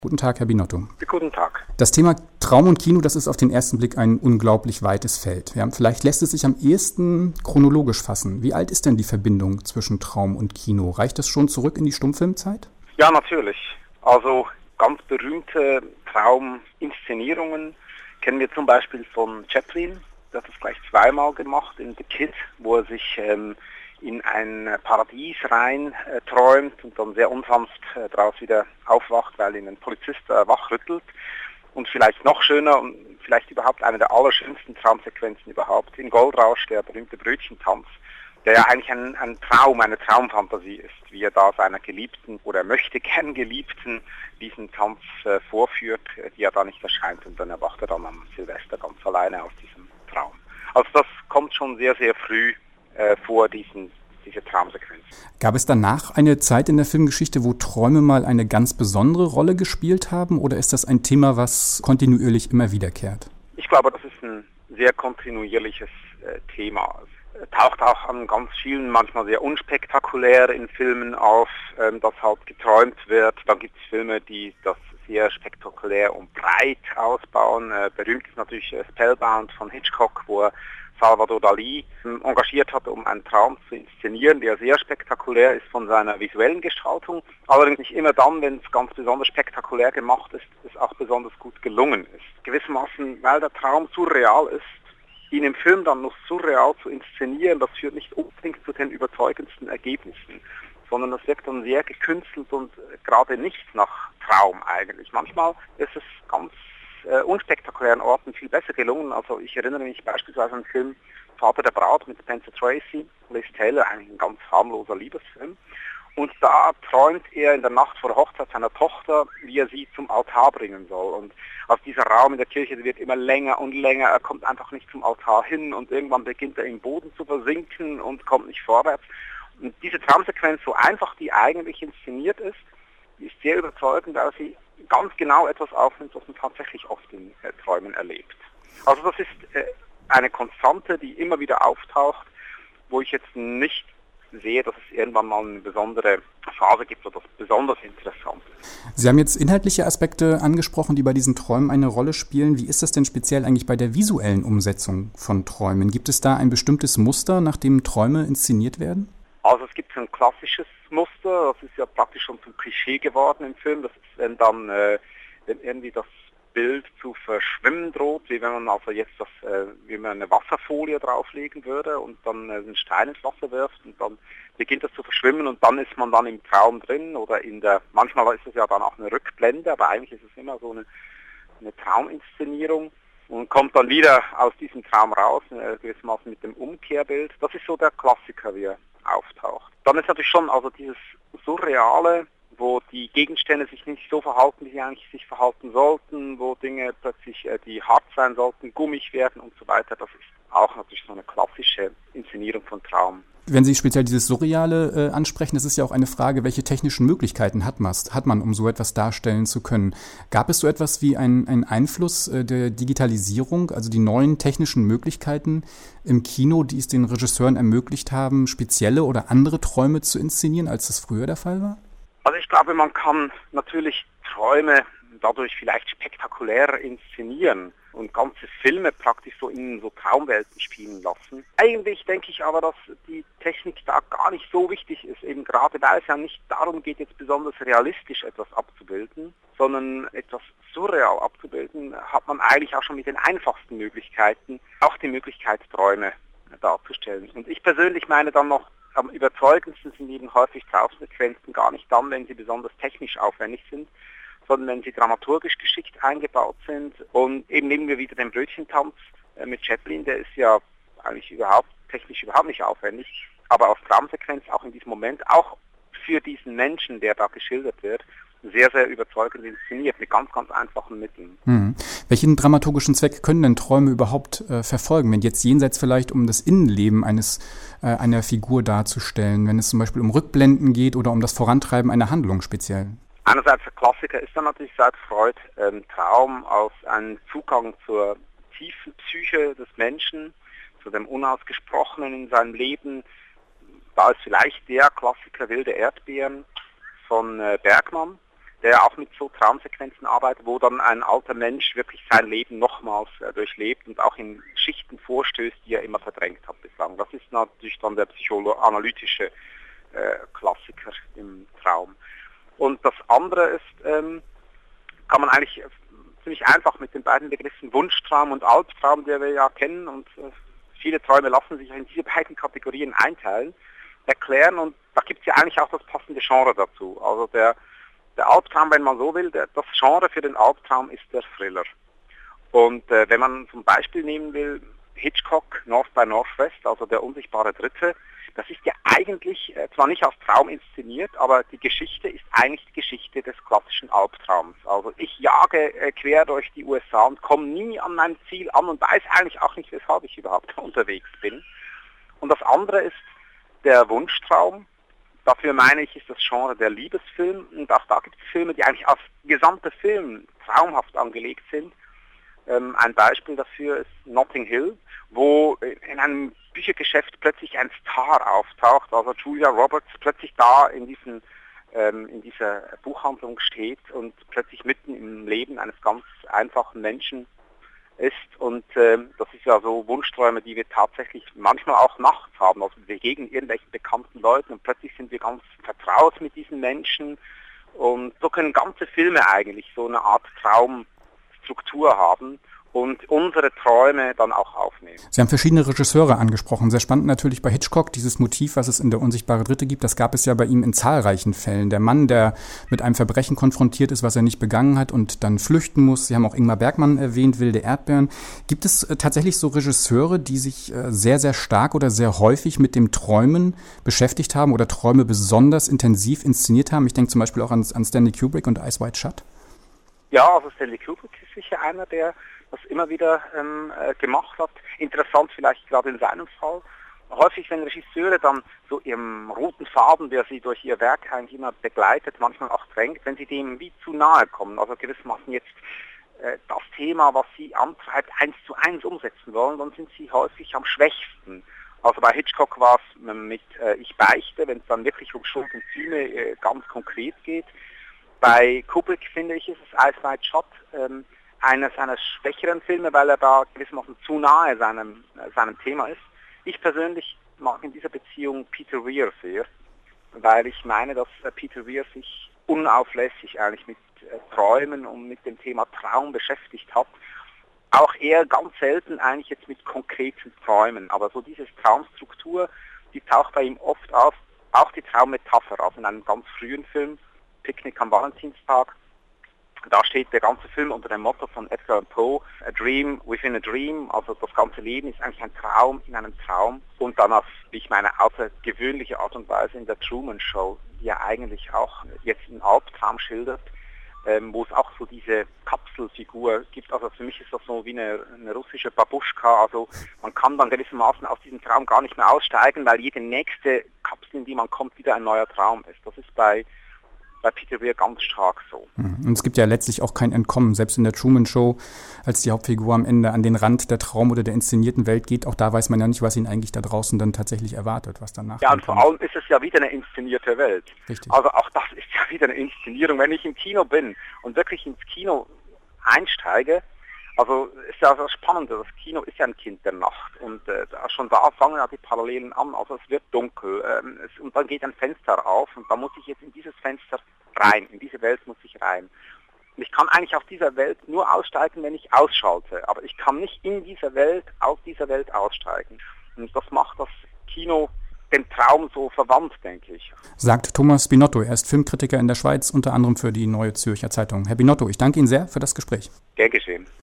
Guten Tag, Herr Binotto. Guten Tag. Das Thema Traum und Kino, das ist auf den ersten Blick ein unglaublich weites Feld. Ja, vielleicht lässt es sich am ehesten chronologisch fassen. Wie alt ist denn die Verbindung zwischen Traum und Kino? Reicht das schon zurück in die Stummfilmzeit? Ja, natürlich. Also ganz berühmte Trauminszenierungen kennen wir zum Beispiel von Chaplin. Der hat es gleich zweimal gemacht in The Kid, wo er sich in ein Paradies rein träumt und dann sehr unsanft daraus wieder aufwacht, weil ihn ein Polizist wachrüttelt. Und vielleicht noch schöner und vielleicht überhaupt eine der allerschönsten Traumsequenzen überhaupt, in Goldrausch, der berühmte Brötchentanz, der ja eigentlich ein Traum, eine Traumfantasie ist, wie er da seiner Geliebten oder möchte gern Geliebten diesen Tanz vorführt, die ja da nicht erscheint, und dann erwacht er dann am Silvester ganz alleine aus diesem Traum. Also das kommt schon sehr, sehr früh vor, diese Traumsequenz. Gab es danach eine Zeit in der Filmgeschichte, wo Träume mal eine ganz besondere Rolle gespielt haben, oder ist das ein Thema, was kontinuierlich immer wiederkehrt? Ich glaube, das ist ein sehr kontinuierliches Thema. Es taucht auch an ganz vielen, manchmal sehr unspektakulär in Filmen auf, dass halt geträumt wird. Dann gibt es Filme, die das sehr spektakulär und breit ausbauen. Berühmt ist natürlich Spellbound von Hitchcock, wo er Salvador Dalí engagiert hat, um einen Traum zu inszenieren, der sehr spektakulär ist von seiner visuellen Gestaltung. Allerdings nicht immer dann, wenn es ganz besonders spektakulär gemacht ist, es auch besonders gut gelungen ist. Gewissermaßen, weil der Traum surreal ist, ihn im Film dann noch surreal zu inszenieren, das führt nicht unbedingt zu den überzeugendsten Ergebnissen, sondern das wirkt dann sehr gekünstelt und gerade nicht nach Traum eigentlich. Manchmal ist es ganz unspektakulären Orten viel besser gelungen. Also ich erinnere mich beispielsweise an den Film Vater der Braut mit Spencer Tracy, Liz Taylor, eigentlich ein ganz harmloser Liebesfilm. Und da träumt er in der Nacht vor der Hochzeit seiner Tochter, wie er sie zum Altar bringen soll. Und aus dieser Raum in der Kirche, der wird immer länger und länger, er kommt einfach nicht zum Altar hin und irgendwann beginnt er im Boden zu versinken und kommt nicht vorwärts. Und diese Traumsequenz, so einfach die eigentlich inszeniert ist, die ist sehr überzeugend, weil sie ganz genau etwas aufnimmt, was man tatsächlich oft in Träumen erlebt. Also das ist eine Konstante, die immer wieder auftaucht, wo ich jetzt nicht sehe, dass es irgendwann mal eine besondere Phase gibt, wo das besonders interessant ist. Sie haben jetzt inhaltliche Aspekte angesprochen, die bei diesen Träumen eine Rolle spielen. Wie ist das denn speziell eigentlich bei der visuellen Umsetzung von Träumen? Gibt es da ein bestimmtes Muster, nach dem Träume inszeniert werden? Also es gibt ein klassisches Muster, das ist ja praktisch schon zum Klischee geworden im Film. Das ist, wenn irgendwie das Bild zu verschwimmen droht, wie wenn man also jetzt wie man eine Wasserfolie drauflegen würde und dann einen Stein ins Wasser wirft und dann beginnt das zu verschwimmen und dann ist man dann im Traum drin oder manchmal ist es ja dann auch eine Rückblende, aber eigentlich ist es immer so eine Trauminszenierung und kommt dann wieder aus diesem Traum raus, gewissermaßen mit dem Umkehrbild. Das ist so der Klassiker, wie er auftaucht. Dann ist natürlich schon also dieses Surreale, wo die Gegenstände sich nicht so verhalten, wie sie eigentlich sich verhalten sollten, wo Dinge plötzlich, die hart sein sollten, gummig werden und so weiter. Das ist auch natürlich so eine klassische Inszenierung von Traum. Wenn Sie speziell dieses Surreale ansprechen, das ist ja auch eine Frage, welche technischen Möglichkeiten hat man, um so etwas darstellen zu können. Gab es so etwas wie einen Einfluss der Digitalisierung, also die neuen technischen Möglichkeiten im Kino, die es den Regisseuren ermöglicht haben, spezielle oder andere Träume zu inszenieren, als das früher der Fall war? Also ich glaube, man kann natürlich Träume dadurch vielleicht spektakulärer inszenieren und ganze Filme praktisch so in so Traumwelten spielen lassen. Eigentlich denke ich aber, dass die Technik da gar nicht so wichtig ist, eben gerade weil es ja nicht darum geht, jetzt besonders realistisch etwas abzubilden, sondern etwas surreal abzubilden, hat man eigentlich auch schon mit den einfachsten Möglichkeiten auch die Möglichkeit, Träume darzustellen. Und ich persönlich meine dann noch, am überzeugendsten sind eben häufig Traumsequenzen gar nicht dann, wenn sie besonders technisch aufwendig sind, sondern wenn sie dramaturgisch geschickt eingebaut sind. Und eben nehmen wir wieder den Brötchentanz mit Chaplin, der ist ja eigentlich technisch überhaupt nicht aufwendig, aber als Traumsequenz auch in diesem Moment, auch für diesen Menschen, der da geschildert wird, sehr, sehr überzeugend inszeniert, mit ganz, ganz einfachen Mitteln. Welchen dramaturgischen Zweck können denn Träume überhaupt verfolgen, wenn jetzt jenseits vielleicht um das Innenleben einer Figur darzustellen, wenn es zum Beispiel um Rückblenden geht oder um das Vorantreiben einer Handlung speziell? Einerseits der Klassiker ist dann natürlich seit Freud Traum als ein Zugang zur tiefen Psyche des Menschen, zu dem Unausgesprochenen in seinem Leben. Da ist vielleicht der Klassiker Wilde Erdbeeren von Bergmann, der auch mit so Traumsequenzen arbeitet, wo dann ein alter Mensch wirklich sein Leben nochmals durchlebt und auch in Schichten vorstößt, die er immer verdrängt hat bislang. Das ist natürlich dann der psychoanalytische Klassiker im Traum. Und das andere ist, kann man eigentlich ziemlich einfach mit den beiden Begriffen Wunschtraum und Albtraum, die wir ja kennen, und viele Träume lassen sich in diese beiden Kategorien einteilen, erklären, und da gibt es ja eigentlich auch das passende Genre dazu. Also der Albtraum, wenn man so will, das Genre für den Albtraum ist der Thriller. Und wenn man zum Beispiel nehmen will, Hitchcock, North by Northwest, also der unsichtbare Dritte, das ist ja eigentlich zwar nicht als Traum inszeniert, aber die Geschichte ist eigentlich die Geschichte des klassischen Albtraums. Also ich jage quer durch die USA und komme nie an mein Ziel an und weiß eigentlich auch nicht, weshalb ich überhaupt unterwegs bin. Und das andere ist der Wunschtraum. Dafür meine ich, ist das Genre der Liebesfilm. Und auch da gibt es Filme, die eigentlich als gesamter Film traumhaft angelegt sind. Ein Beispiel dafür ist Notting Hill, wo in einem Büchergeschäft plötzlich ein Star auftaucht, also Julia Roberts plötzlich da in dieser Buchhandlung steht und plötzlich mitten im Leben eines ganz einfachen Menschen ist. Und das ist ja so Wunschträume, die wir tatsächlich manchmal auch nachts haben. Also wir begegnen irgendwelchen bekannten Leuten und plötzlich sind wir ganz vertraut mit diesen Menschen. Und so können ganze Filme eigentlich so eine Art Traumstruktur haben und unsere Träume dann auch aufnehmen. Sie haben verschiedene Regisseure angesprochen. Sehr spannend natürlich bei Hitchcock, dieses Motiv, was es in Der unsichtbare Dritte gibt, das gab es ja bei ihm in zahlreichen Fällen. Der Mann, der mit einem Verbrechen konfrontiert ist, was er nicht begangen hat und dann flüchten muss. Sie haben auch Ingmar Bergman erwähnt, Wilde Erdbeeren. Gibt es tatsächlich so Regisseure, die sich sehr, sehr stark oder sehr häufig mit dem Träumen beschäftigt haben oder Träume besonders intensiv inszeniert haben? Ich denke zum Beispiel auch an Stanley Kubrick und Eyes Wide Shut. Ja, also Stanley Kubrick ist sicher einer, der das immer wieder gemacht hat. Interessant vielleicht gerade in seinem Fall. Häufig, wenn Regisseure dann so ihrem roten Faden, der sie durch ihr Werk eigentlich immer begleitet, manchmal auch drängt, wenn sie dem wie zu nahe kommen, also gewissermaßen jetzt das Thema, was sie antreibt, 1:1 umsetzen wollen, dann sind sie häufig am schwächsten. Also bei Hitchcock war es mit Ich beichte, wenn es dann wirklich um Schuld und Sühne ganz konkret geht. Bei Kubrick, finde ich, ist es Eyes Wide Shut einer seiner schwächeren Filme, weil er da gewissermaßen zu nahe seinem Thema ist. Ich persönlich mag in dieser Beziehung Peter Weir sehr, weil ich meine, dass Peter Weir sich unauflässig eigentlich mit Träumen und mit dem Thema Traum beschäftigt hat. Auch eher ganz selten eigentlich jetzt mit konkreten Träumen, aber so diese Traumstruktur, die taucht bei ihm oft auf, auch die Traummetapher, also in einem ganz frühen Film, Picknick am Valentinstag. Da steht der ganze Film unter dem Motto von Edgar Allan Poe, A Dream within a Dream, also das ganze Leben ist eigentlich ein Traum in einem Traum. Und dann auf, wie ich meine, außergewöhnliche Art und Weise in der Truman Show, die ja eigentlich auch jetzt einen Albtraum schildert, wo es auch so diese Kapselfigur gibt. Also für mich ist das so wie eine russische Babuschka, also man kann dann gewissermaßen aus diesem Traum gar nicht mehr aussteigen, weil jede nächste Kapsel, in die man kommt, wieder ein neuer Traum ist. Das ist bei Peter Weir ganz stark so. Und es gibt ja letztlich auch kein Entkommen. Selbst in der Truman Show, als die Hauptfigur am Ende an den Rand der Traum- oder der inszenierten Welt geht, auch da weiß man ja nicht, was ihn eigentlich da draußen dann tatsächlich erwartet, was danach kommt. Ja, und vor allem ist es ja wieder eine inszenierte Welt. Richtig. Also auch das ist ja wieder eine Inszenierung. Wenn ich im Kino bin und wirklich ins Kino einsteige, also ist ja das Spannende, das Kino ist ja ein Kind der Nacht und schon da fangen ja die Parallelen an, also es wird dunkel und dann geht ein Fenster auf und da muss ich jetzt in dieses Fenster rein, in diese Welt muss ich rein. Und ich kann eigentlich aus dieser Welt nur aussteigen, wenn ich ausschalte, aber ich kann nicht in dieser Welt, aus dieser Welt aussteigen. Und das macht das Kino dem Traum so verwandt, denke ich. Sagt Thomas Binotto, er ist Filmkritiker in der Schweiz, unter anderem für die Neue Zürcher Zeitung. Herr Binotto, ich danke Ihnen sehr für das Gespräch. Gern geschehen.